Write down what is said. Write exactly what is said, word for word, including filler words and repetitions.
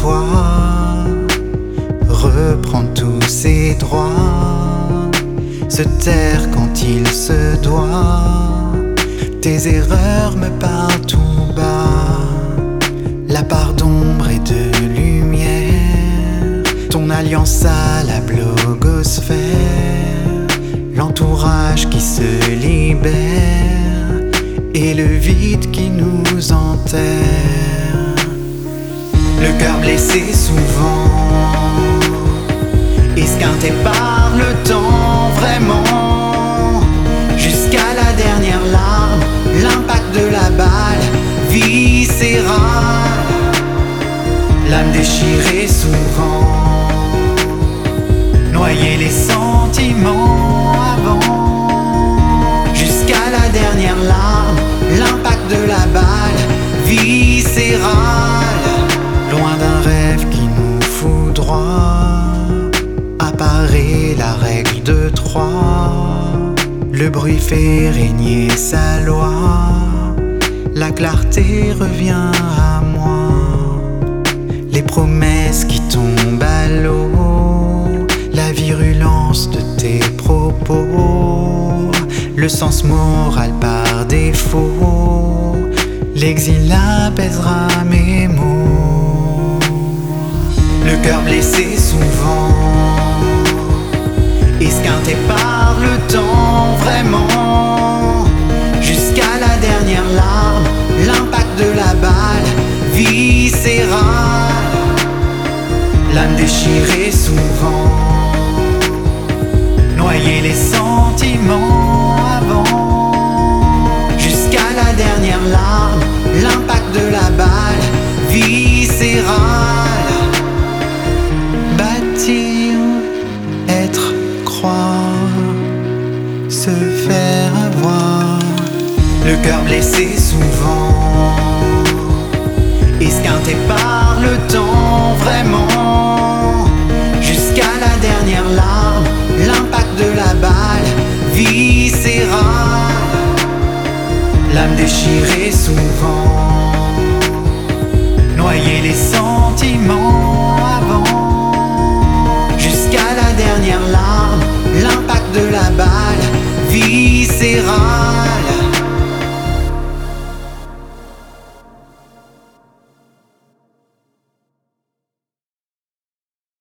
fois, reprendre tous ses droits, se taire quand il se doit. Tes erreurs me parlent tout bas, la part d'ombre et de lumière, ton alliance à la blogosphère, l'entourage qui se libère et le vide qui nous enterre. Le cœur blessé souvent, esquinté par le temps vraiment, jusqu'à la dernière larme, l'impact de la balle viscérale, l'âme déchirée souvent, noyer les sentiments avant, jusqu'à la dernière larme, l'impact de la balle viscérale, loin d'un rêve qui nous foudroie, apparaît la règle de trois, le bruit fait régner sa loi, la clarté revient à moi, les promesses qui tombent à l'eau, la virulence de tes propos, le sens moral par défaut, l'exil apaisera mes mots. Le cœur blessé souvent, esquinté par le temps vraiment, jusqu'à la dernière larme, l'impact de la balle viscérale, l'âme déchirée souvent, noyer les sentiments avant, jusqu'à la dernière larme, l'impact de la balle viscérale, bâtir, être, croire, se faire avoir, le cœur blessé souvent, esquinté par le temps vraiment, jusqu'à la dernière larme, l'impact de la balle viscérale, l'âme déchirée souvent, noyer les sentiments avant, jusqu'à la dernière larme, l'impact de la balle viscérale.